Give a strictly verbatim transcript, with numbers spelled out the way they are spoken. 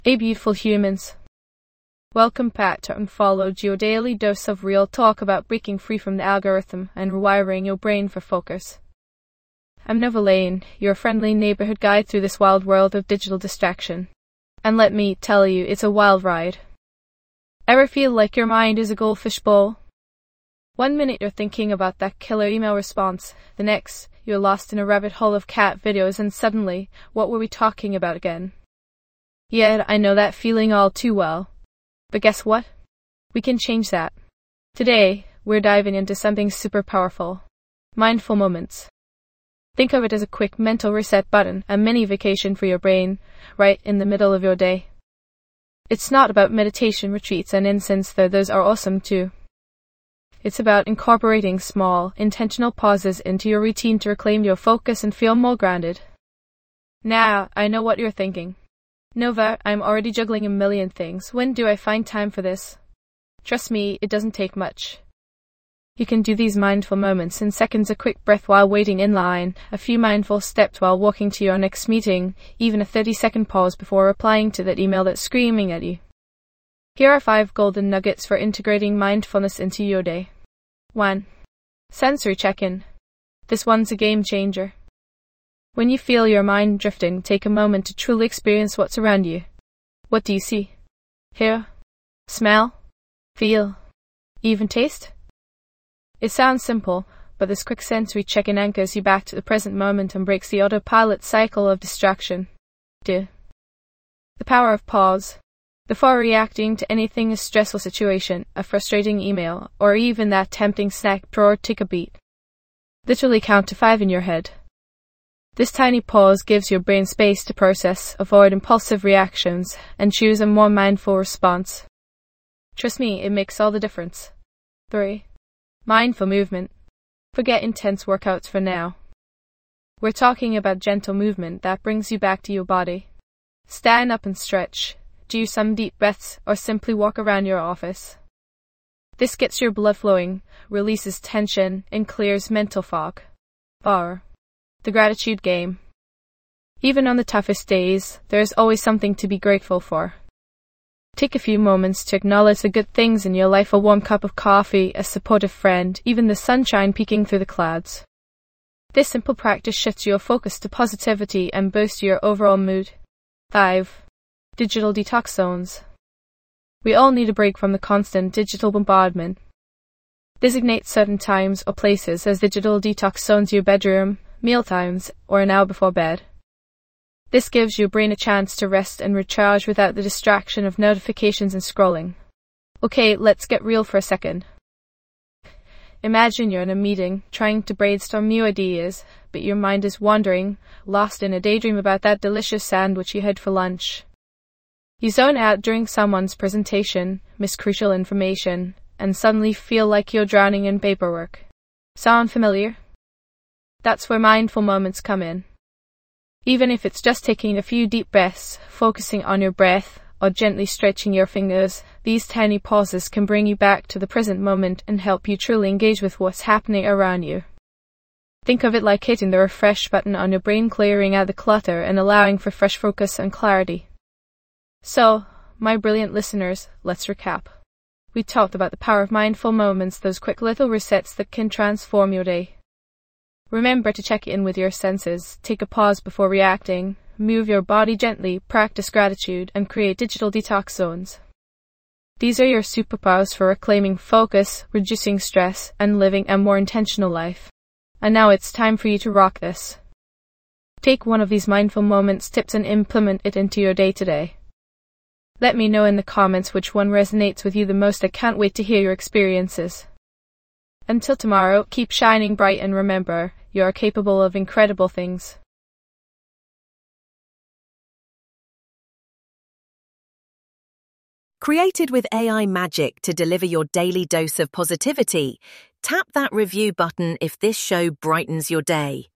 Hey beautiful humans. Welcome back to Unfollowed, your daily dose of real talk about breaking free from the algorithm and rewiring your brain for focus. I'm Nova Lane, your friendly neighborhood guide through this wild world of digital distraction. And let me tell you, it's a wild ride. Ever feel like your mind is a goldfish bowl? One minute you're thinking about that killer email response, the next you're lost in a rabbit hole of cat videos, and suddenly, what were we talking about again? Yeah, I know that feeling all too well. But guess what? We can change that. Today, we're diving into something super powerful. Mindful moments. Think of it as a quick mental reset button, a mini vacation for your brain, right in the middle of your day. It's not about meditation retreats and incense, though those are awesome too. It's about incorporating small, intentional pauses into your routine to reclaim your focus and feel more grounded. Now, I know what you're thinking. Nova, I'm already juggling a million things. When do I find time for this? Trust me, it doesn't take much. You can do these mindful moments in seconds, a quick breath while waiting in line, a few mindful steps while walking to your next meeting, even a thirty second pause before replying to that email that's screaming at you. Here are five golden nuggets for integrating mindfulness into your day. one. Sensory check-in. This one's a game changer. When you feel your mind drifting, take a moment to truly experience what's around you. What do you see? Hear? Smell? Feel? Even taste? It sounds simple, but this quick sensory check-in anchors you back to the present moment and breaks the autopilot cycle of distraction. two. The power of pause. Before reacting to anything, a stressful situation, a frustrating email, or even that tempting snack drawer, take a beat. Literally count to five in your head. This tiny pause gives your brain space to process, avoid impulsive reactions, and choose a more mindful response. Trust me, it makes all the difference. three. Mindful movement. Forget intense workouts for now. We're talking about gentle movement that brings you back to your body. Stand up and stretch, do some deep breaths, or simply walk around your office. This gets your blood flowing, releases tension, and clears mental fog. four. The gratitude game. Even on the toughest days, there is always something to be grateful for. Take a few moments to acknowledge the good things in your life: a warm cup of coffee, a supportive friend, even the sunshine peeking through the clouds. This simple practice shifts your focus to positivity and boosts your overall mood. five. Digital detox zones. We all need a break from the constant digital bombardment. Designate certain times or places as digital detox zones: your bedroom, mealtimes, or an hour before bed. This gives your brain a chance to rest and recharge without the distraction of notifications and scrolling. Okay, let's get real for a second. Imagine you're in a meeting, trying to brainstorm new ideas, but your mind is wandering, lost in a daydream about that delicious sandwich you had for lunch. You zone out during someone's presentation, miss crucial information, and suddenly feel like you're drowning in paperwork. Sound familiar? That's where mindful moments come in. Even if it's just taking a few deep breaths, focusing on your breath, or gently stretching your fingers, these tiny pauses can bring you back to the present moment and help you truly engage with what's happening around you. Think of it like hitting the refresh button on your brain, clearing out the clutter and allowing for fresh focus and clarity. So, my brilliant listeners, let's recap. We talked about the power of mindful moments, those quick little resets that can transform your day. Remember to check in with your senses, take a pause before reacting, move your body gently, practice gratitude, and create digital detox zones. These are your superpowers for reclaiming focus, reducing stress, and living a more intentional life. And now it's time for you to rock this. Take one of these mindful moments tips and implement it into your day today. Let me know in the comments which one resonates with you the most. I can't wait to hear your experiences. Until tomorrow, keep shining bright and remember, you are capable of incredible things. Created with A I magic to deliver your daily dose of positivity, tap that review button if this show brightens your day.